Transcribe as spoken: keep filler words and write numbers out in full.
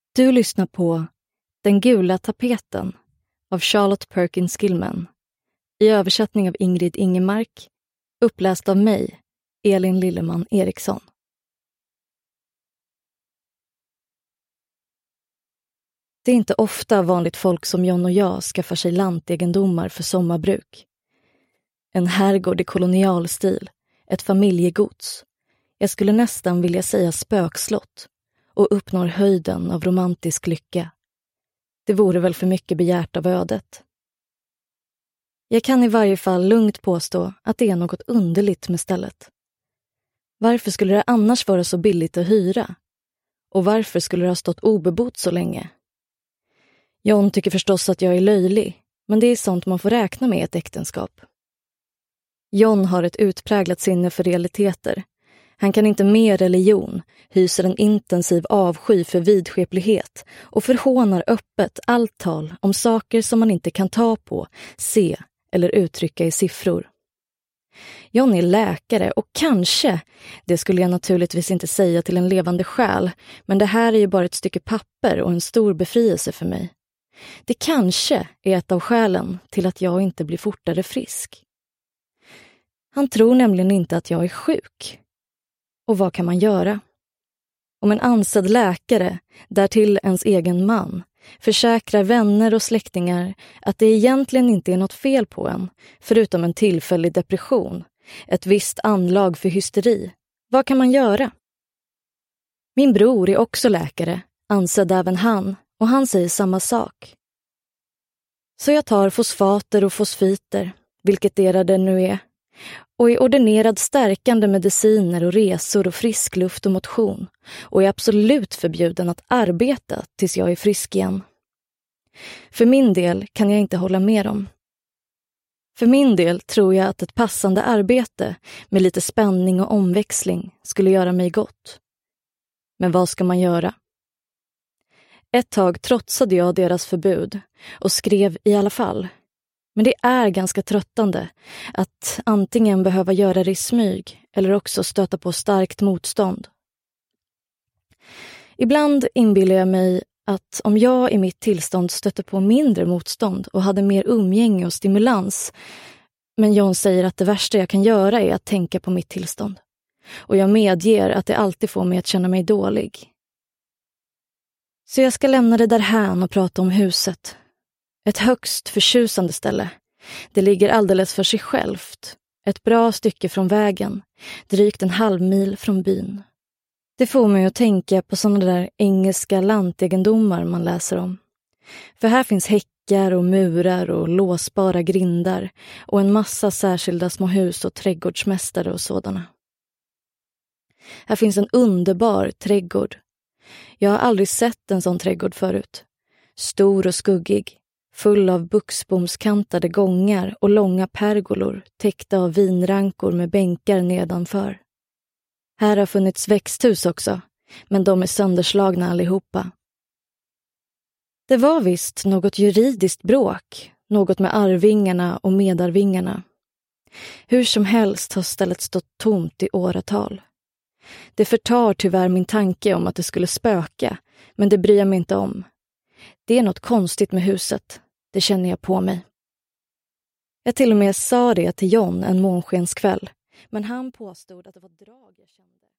Du lyssnar på Den gula tapeten av Charlotte Perkins Gilman, i översättning av Ingrid Ingemark, uppläst av mig, Elin Lilleman Eriksson. Det är inte ofta vanligt folk som John och jag skaffar sig lantegendomar för sommarbruk. En herrgård i kolonialstil, ett familjegods. Jag skulle nästan vilja säga spökslott, och uppnår höjden av romantisk lycka. Det vore väl för mycket begärt av ödet. Jag kan i varje fall lugnt påstå att det är något underligt med stället. Varför skulle det annars vara så billigt att hyra? Och varför skulle det ha stått obebott så länge? John tycker förstås att jag är löjlig, men det är sånt man får räkna med i ett äktenskap. John har ett utpräglat sinne för realiteter. Han kan inte med religion, hyser en intensiv avsky för vidskeplighet och förhånar öppet allt tal om saker som man inte kan ta på, se eller uttrycka i siffror. John är läkare och kanske, det skulle jag naturligtvis inte säga till en levande själ, men det här är ju bara ett stycke papper och en stor befrielse för mig. Det kanske är ett av skälen till att jag inte blir fortare frisk. Han tror nämligen inte att jag är sjuk. Och vad kan man göra? Om en ansedd läkare, därtill ens egen man, försäkrar vänner och släktingar att det egentligen inte är något fel på en, förutom en tillfällig depression, ett visst anlag för hysteri, vad kan man göra? Min bror är också läkare, ansedd även han, och han säger samma sak. Så jag tar fosfater och fosfiter, vilket det det nu är, och är ordinerad stärkande mediciner och resor och frisk luft och motion, och är absolut förbjuden att arbeta tills jag är frisk igen. För min del kan jag inte hålla med dem. För min del tror jag att ett passande arbete med lite spänning och omväxling skulle göra mig gott. Men vad ska man göra? Ett tag trotsade jag deras förbud och skrev i alla fall. Men det är ganska tröttande att antingen behöva göra det i smyg eller också stöta på starkt motstånd. Ibland inbillar jag mig att om jag i mitt tillstånd stötte på mindre motstånd och hade mer umgänge och stimulans, men John säger att det värsta jag kan göra är att tänka på mitt tillstånd. Och jag medger att det alltid får mig att känna mig dålig. Så jag ska lämna det därhän och prata om huset. Ett högst förtjusande ställe. Det ligger alldeles för sig självt. Ett bra stycke från vägen. Drygt en halv mil från byn. Det får mig att tänka på sådana där engelska lantegendomar man läser om. För här finns häckar och murar och låsbara grindar och en massa särskilda små hus och trädgårdsmästare och sådana. Här finns en underbar trädgård. Jag har aldrig sett en sån trädgård förut. Stor och skuggig. Full av buxbomskantade gångar och långa pergolor täckta av vinrankor med bänkar nedanför. Här har funnits växthus också, men de är sönderslagna allihopa. Det var visst något juridiskt bråk, något med arvingarna och medarvingarna. Hur som helst har stället stått tomt i åratal. Det förtar tyvärr min tanke om att det skulle spöka, men det bryr jag mig inte om. Det är något konstigt med huset, det känner jag på mig. Jag till och med sa det till John en månskenskväll, men han påstod att det var drag jag kände.